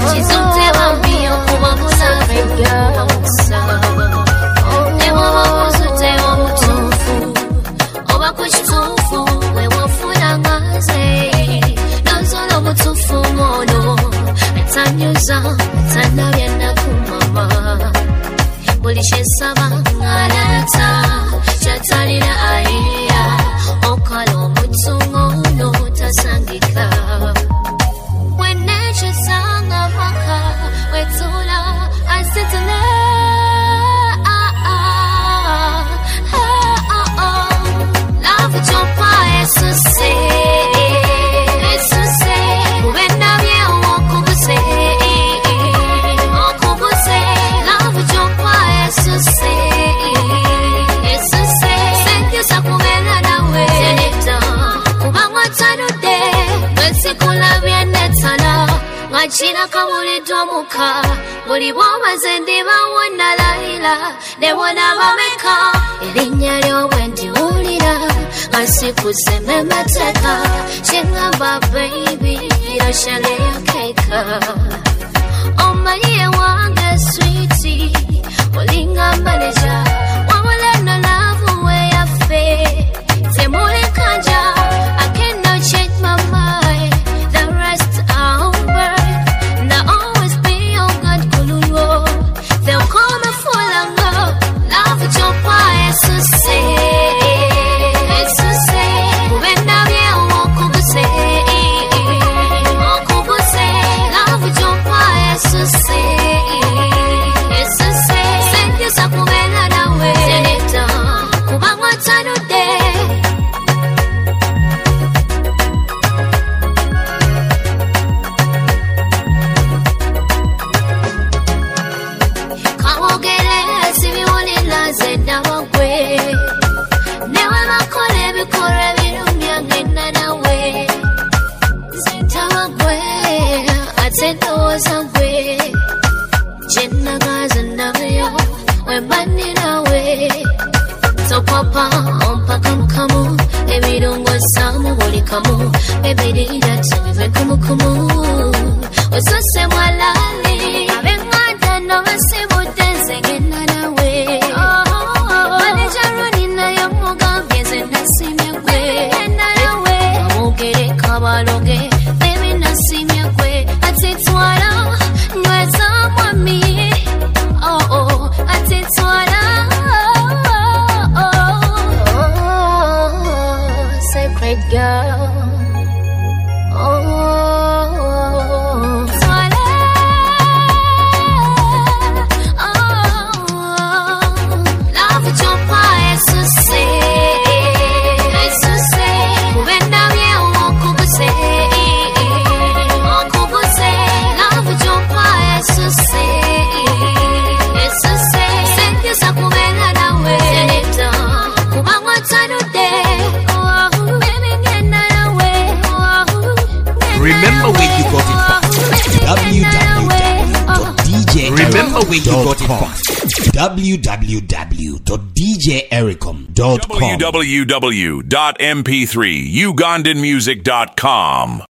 Chizunte wambio kumamula kumamusa Ewa wakuzute wa mutufu Oba kushitufu Wewa funa ngaze Nanzolo mutufu mono Etanyuza Etanabya kumama Bulishe saba ngalata Chatalina aiya Okalo mutungono tasangika When nature sang a maka Wetula asitula Love chopa esuse Esuse Uwenda bie wakubuse Wakubuse Love chopa esuse Esuse Senyusa kumena nawe Senita Kubangwa tanude Mwesikula bienetana Ngachina kamuli domuka Buli boma zendiba wana laila Dewona bameka Ilinya lyo wendi ulira Ngasiku seme mateka Shengaba baby Iroshale ya keka Omaye wange sweetie Olinga manager Wawale no love we ya fe Temuli kanja I cannot change my mind The rest are over Now always be your God kuluro They'll call me full of love Love chopa esuse Esuse Uwenda bie wakubuse Wakubuse Love chopa esuse Esuse Senyusa kumena nawe Senita Kubangwa tanude Kawogere sibiwone laze nawagwe Newe makole bikore birumya ngena nawe Zentawagwe Atendo gwe Jenna gaza nayo Wembani nawe So papa ompa kamu Ebirungo samu woli kamu Ebiri dati kumu kumu Osose mwalali Abenganda no wasibu dense ngena nawe Manejaruni na yo mugambye Zenasimya gwe Amugere kabaloge Baby nasimya gwe Atitwala Nyweza mwami Oh Atitwala Sacred girl Remember where you got it from. www.djericom.com. www.mp3ugandanmusic.com